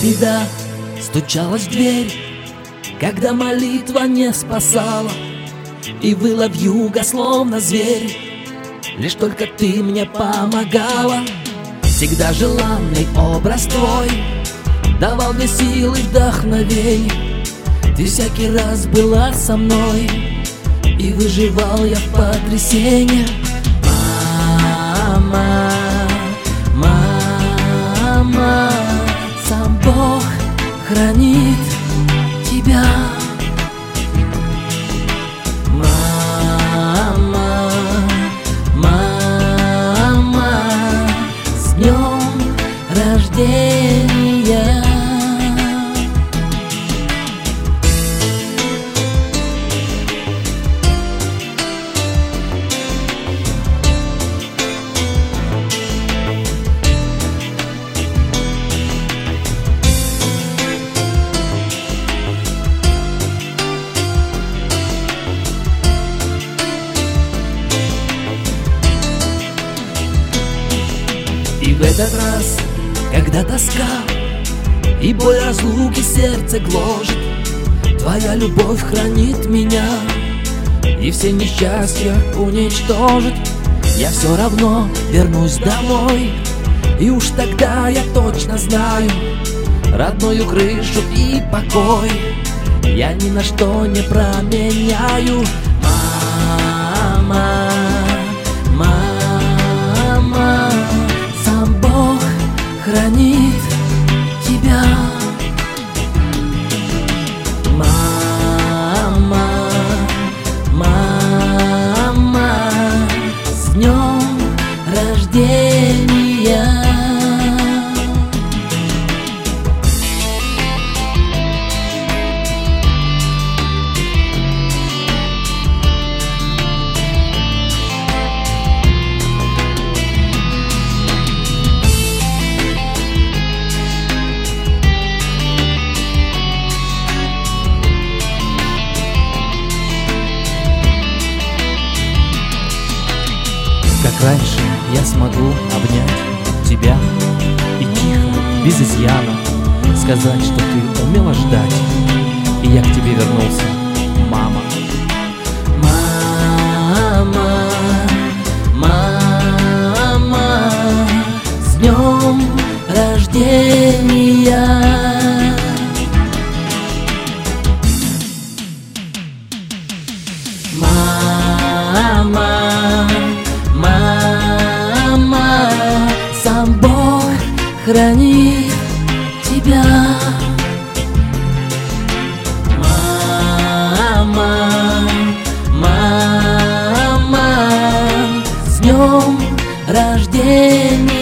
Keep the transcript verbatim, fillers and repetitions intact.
Беда стучалась в дверь, когда молитва не спасала, и выла вьюга, словно зверь. Лишь только ты мне помогала. Всегда желанный образ твой давал мне силы, вдохновенье. Ты всякий раз была со мной, и выживал я в потрясенье. Мама, мама, сам Бог хранит тебя. Мама, мама, с днем рождения. И в этот раз, когда тоска и боль разлуки сердце гложет, твоя любовь хранит меня и все несчастья уничтожит. Я все равно вернусь домой, и уж тогда я точно знаю родную крышу и покой я ни на что не променяю. Мама, мама, сам Бог хранит тебя. Мама, мама, с днем рождения. Как раньше я смогу обнять тебя и тихо, без изъяна сказать, что ты умела ждать, и я к тебе вернулся, мама. Мама, мама, с днем рождения. Мама, мама, сам Бог хранит тебя. Мама, мама, с днем рождения.